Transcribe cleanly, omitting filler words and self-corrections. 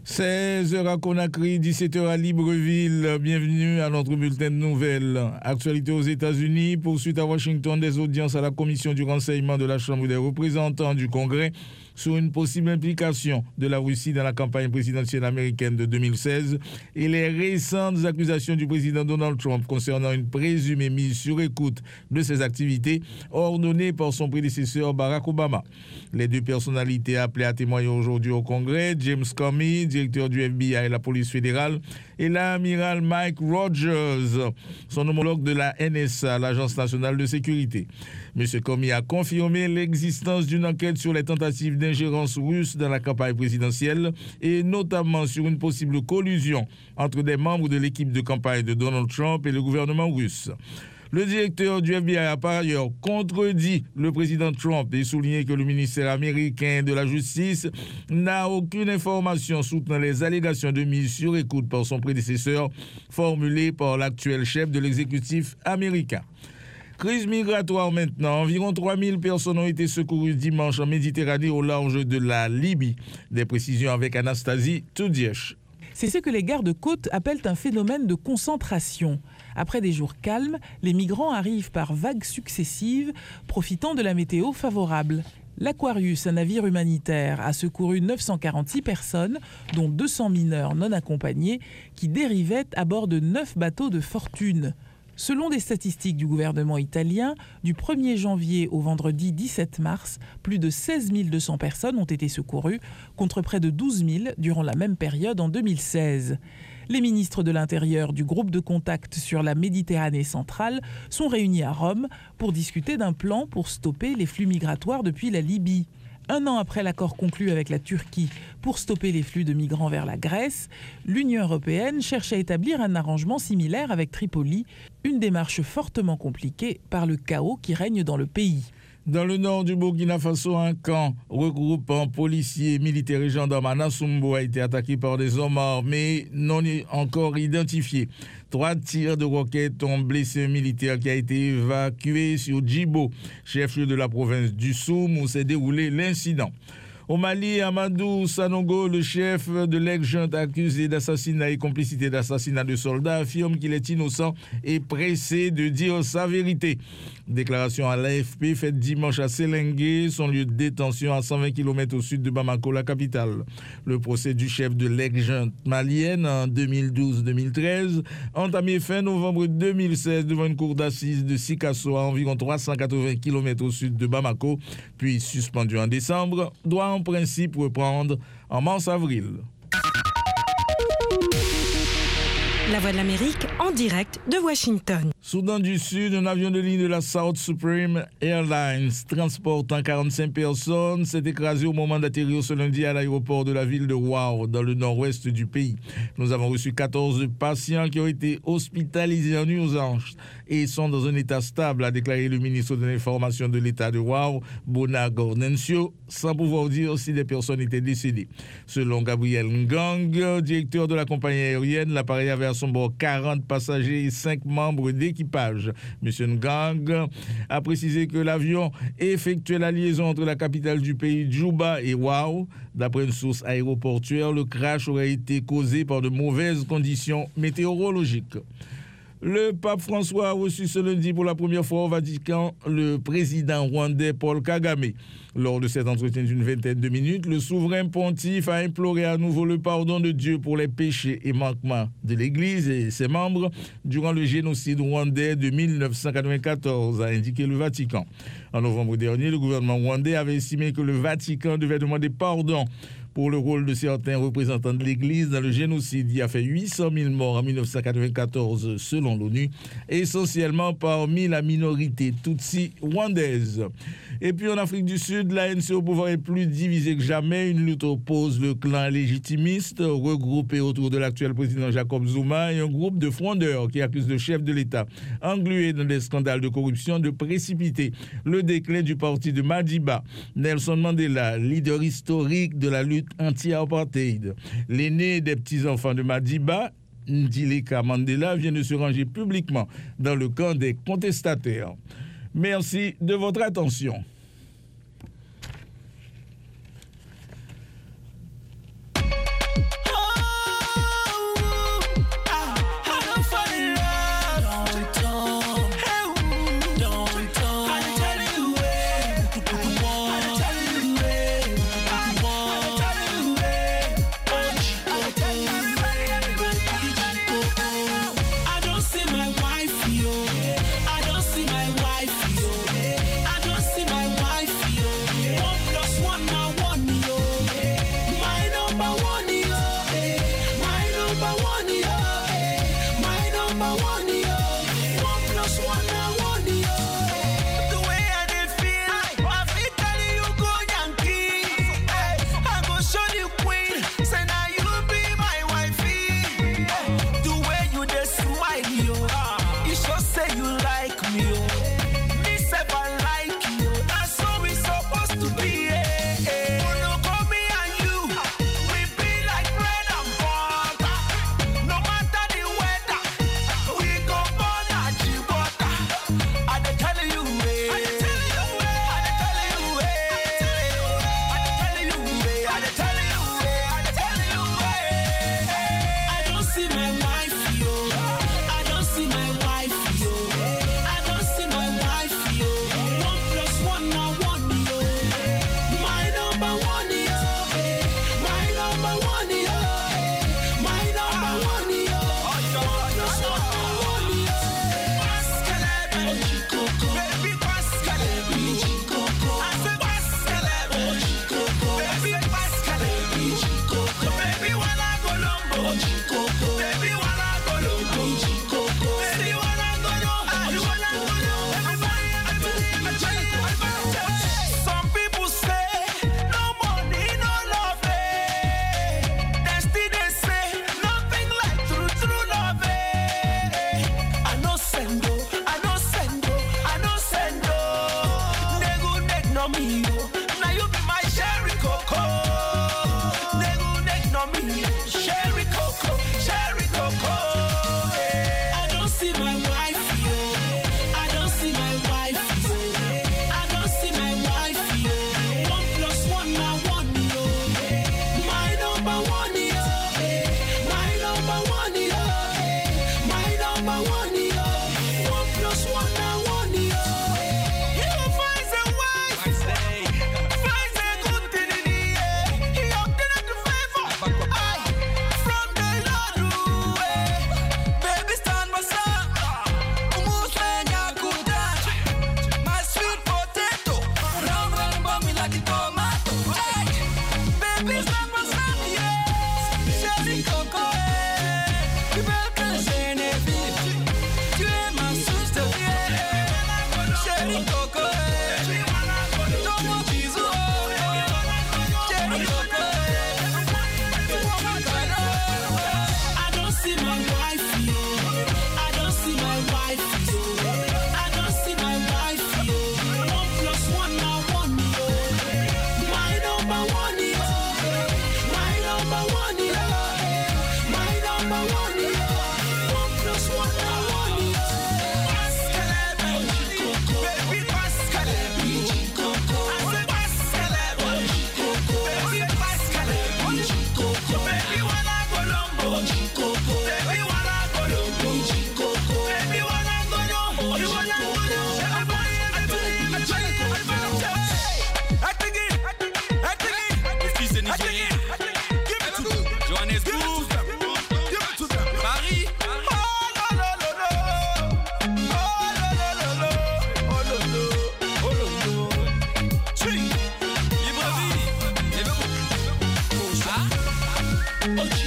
16h à Conakry, 17h à Libreville. Bienvenue à notre bulletin de nouvelles. Actualité aux États-Unis, poursuite à Washington des audiences à la commission du renseignement de la Chambre des représentants du Congrès sur une possible implication de la Russie dans la campagne présidentielle américaine de 2016 et les récentes accusations du président Donald Trump concernant une présumée mise sur écoute de ses activités ordonnées par son prédécesseur Barack Obama. Les deux personnalités appelées à témoigner aujourd'hui au Congrès, James Comey, directeur du FBI et la police fédérale, et l'amiral Mike Rogers, son homologue de la NSA, l'Agence nationale de sécurité. M. Comey a confirmé l'existence d'une enquête sur les tentatives d'ingérence russe dans la campagne présidentielle et notamment sur une possible collusion entre des membres de l'équipe de campagne de Donald Trump et le gouvernement russe. Le directeur du FBI a par ailleurs contredit le président Trump et souligné que le ministère américain de la Justice n'a aucune information soutenant les allégations de mise sur écoute par son prédécesseur formulées par l'actuel chef de l'exécutif américain. Crise migratoire maintenant. Environ 3000 personnes ont été secourues dimanche en Méditerranée au large de la Libye. Des précisions avec Anastasie Toudièche. C'est ce que les gardes-côtes appellent un phénomène de concentration. Après des jours calmes, les migrants arrivent par vagues successives, profitant de la météo favorable. L'Aquarius, un navire humanitaire, a secouru 946 personnes, dont 200 mineurs non accompagnés, qui dérivaient à bord de 9 bateaux de fortune. Selon des statistiques du gouvernement italien, du 1er janvier au vendredi 17 mars, plus de 16 200 personnes ont été secourues, contre près de 12 000 durant la même période en 2016. Les ministres de l'Intérieur du groupe de contact sur la Méditerranée centrale sont réunis à Rome pour discuter d'un plan pour stopper les flux migratoires depuis la Libye. Un an après l'accord conclu avec la Turquie pour stopper les flux de migrants vers la Grèce, l'Union européenne cherche à établir un arrangement similaire avec Tripoli, une démarche fortement compliquée par le chaos qui règne dans le pays. Dans le nord du Burkina Faso, un camp regroupant policiers, militaires et gendarmes à Nassumbo a été attaqué par des hommes armés non encore identifiés. 3 tirs de roquettes ont blessé un militaire qui a été évacué sur Djibo, chef-lieu de la province du Soum où s'est déroulé l'incident. Au Mali, Amadou Sanogo, le chef de l'ex-junte accusé d'assassinat et complicité d'assassinat de soldats, affirme qu'il est innocent et pressé de dire sa vérité. Déclaration à l'AFP faite dimanche à Sélengué, son lieu de détention à 120 km au sud de Bamako, la capitale. Le procès du chef de l'ex-junte malienne en 2012-2013, entamé fin novembre 2016 devant une cour d'assises de Sikasso à environ 380 km au sud de Bamako, puis suspendu en décembre, doit en principe reprendre en mars-avril. La Voix de l'Amérique en direct de Washington. Soudan du Sud, un avion de ligne de la South Supreme Airlines transportant 45 personnes s'est écrasé au moment d'atterrir ce lundi à l'aéroport de la ville de Wau, dans le nord-ouest du pays. Nous avons reçu 14 patients qui ont été hospitalisés en urgence et sont dans un état stable, a déclaré le ministre de l'Information de l'État de Wau, Bona Gornencio, sans pouvoir dire si des personnes étaient décédées. Selon Gabriel Ngang, directeur de la compagnie aérienne, l'appareil avait à son bord 40 passagers et 5 membres d'équipage. M. Ngang a précisé que l'avion effectuait la liaison entre la capitale du pays, Djouba, et Wau. D'après une source aéroportuaire, le crash aurait été causé par de mauvaises conditions météorologiques. Le pape François a reçu ce lundi pour la première fois au Vatican le président rwandais Paul Kagame. Lors de cet entretien d'une vingtaine de minutes, le souverain pontife a imploré à nouveau le pardon de Dieu pour les péchés et manquements de l'Église et ses membres durant le génocide rwandais de 1994, a indiqué le Vatican. En novembre dernier, le gouvernement rwandais avait estimé que le Vatican devait demander pardon pour le rôle de certains représentants de l'Église dans le génocide qui a fait 800 000 morts en 1994 selon l'ONU, essentiellement parmi la minorité Tutsi rwandaise. Et puis en Afrique du Sud, l'ANC au pouvoir est plus divisée que jamais. Une lutte oppose le clan légitimiste regroupé autour de l'actuel président Jacob Zuma et un groupe de frondeurs qui accusent le chef de l'État, englué dans des scandales de corruption, de précipiter le déclin du parti de Madiba. Nelson Mandela, leader historique de la lutte anti-apartheid. L'aîné des petits-enfants de Madiba, Ndileka Mandela, vient de se ranger publiquement dans le camp des contestataires. Merci de votre attention. number one, yeah. My number one, yeah. 1 + 1 now 1, yeah. The way I dey feel, I fit tell you go Yankee. I go show you queen, say now you be my wifey. The way you dey smile, yo, it sure say you like me, yo. Me say I like you, that's how we supposed to be. Oh,